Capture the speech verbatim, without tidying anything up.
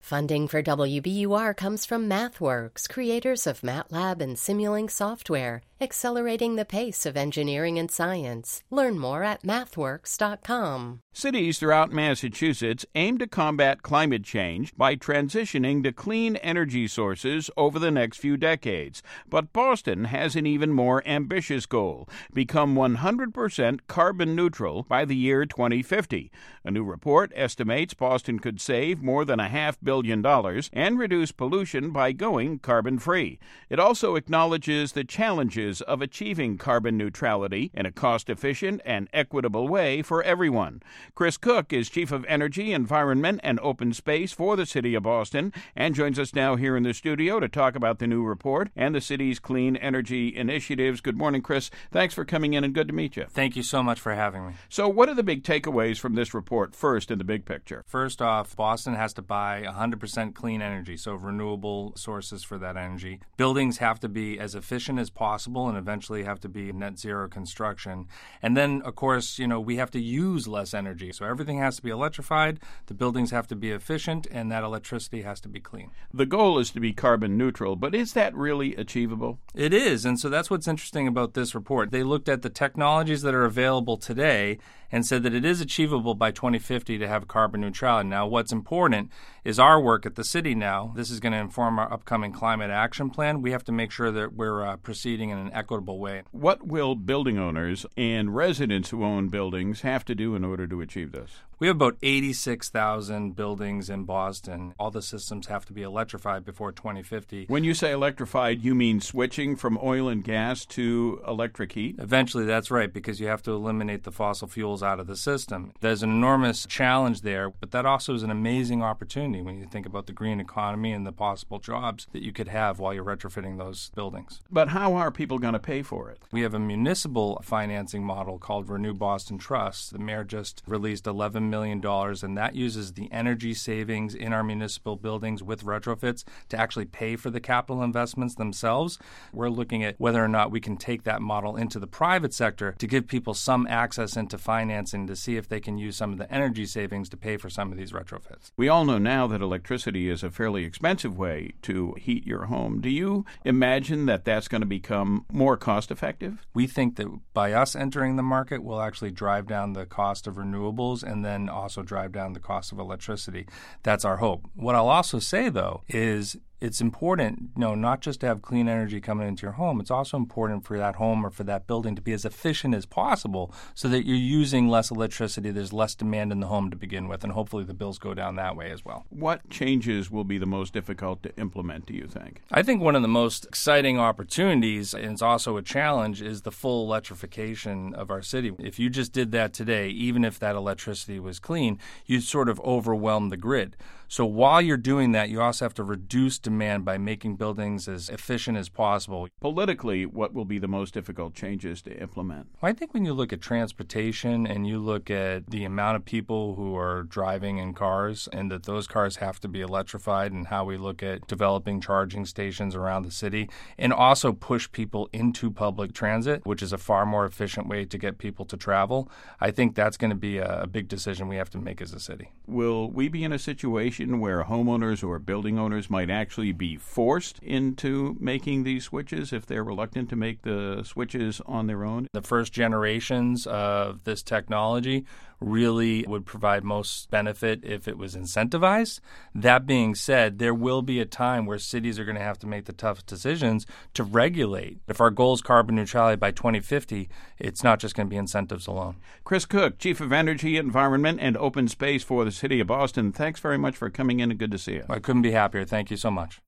Funding for W B U R comes from MathWorks, creators of MATLAB and Simulink software, accelerating the pace of engineering and science. Learn more at mathworks dot com. Cities throughout Massachusetts aim to combat climate change by transitioning to clean energy sources over the next few decades. But Boston has an even more ambitious goal: become one hundred percent carbon neutral by the year twenty fifty. A new report estimates Boston could save more than a half billion dollars and reduce pollution by going carbon-free. It also acknowledges the challenges of achieving carbon neutrality in a cost-efficient and equitable way for everyone. Chris Cook is Chief of Energy, Environment, and Open Space for the City of Boston and joins us now here in the studio to talk about the new report and the city's clean energy initiatives. Good morning, Chris. Thanks for coming in and good to meet you. Thank you so much for having me. So what are the big takeaways from this report first in the big picture? First off, Boston has to buy one hundred percent clean energy, so renewable sources for that energy. Buildings have to be as efficient as possible and eventually have to be net zero construction. And then, of course, you know, we have to use less energy. So everything has to be electrified, the buildings have to be efficient, and that electricity has to be clean. The goal is to be carbon neutral, but is that really achievable? It is, and so that's what's interesting about this report. They looked at the technologies that are available today and said that it is achievable by twenty fifty to have carbon neutrality. Now, what's important is our work at the city now. This is going to inform our upcoming climate action plan. We have to make sure that we're uh, proceeding in an equitable way. What will building owners and residents who own buildings have to do in order to achieve this? We have about eighty-six thousand buildings in Boston. All the systems have to be electrified before twenty fifty. When you say electrified, you mean switching from oil and gas to electric heat? Eventually, that's right, because you have to eliminate the fossil fuels out of the system. There's an enormous challenge there, but that also is an amazing opportunity when you think about the green economy and the possible jobs that you could have while you're retrofitting those buildings. But how are people going to pay for it? We have a municipal financing model called Renew Boston Trust. The mayor just released eleven million dollars, and that uses the energy savings in our municipal buildings with retrofits to actually pay for the capital investments themselves. We're looking at whether or not we can take that model into the private sector to give people some access into financing to see if they can use some of the energy savings to pay for some of these retrofits. We all know now that electricity is a fairly expensive way to heat your home. Do you imagine that that's going to become more cost-effective? We think that by us entering the market, we'll actually drive down the cost of renewables and then also drive down the cost of electricity. That's our hope. What I'll also say, though, is it's important, you know, not just to have clean energy coming into your home. It's also important for that home or for that building to be as efficient as possible so that you're using less electricity. There's less demand in the home to begin with, and hopefully the bills go down that way as well. What changes will be the most difficult to implement, do you think? I think one of the most exciting opportunities, and it's also a challenge, is the full electrification of our city. If you just did that today, even if that electricity was clean, you'd sort of overwhelm the grid. So while you're doing that, you also have to reduce demand by making buildings as efficient as possible. Politically, what will be the most difficult changes to implement? Well, I think when you look at transportation and you look at the amount of people who are driving in cars and that those cars have to be electrified, and how we look at developing charging stations around the city and also push people into public transit, which is a far more efficient way to get people to travel, I think that's going to be a, a big decision we have to make as a city. Will we be in a situation where homeowners or building owners might actually be forced into making these switches if they're reluctant to make the switches on their own? The first generations of this technology really would provide most benefit if it was incentivized. That being said, there will be a time where cities are going to have to make the tough decisions to regulate. If our goal is carbon neutrality by twenty fifty, it's not just going to be incentives alone. Chris Cook, Chief of Energy, Environment, and Open Space for the City of Boston, thanks very much for coming in and good to see you. I couldn't be happier. Thank you so much.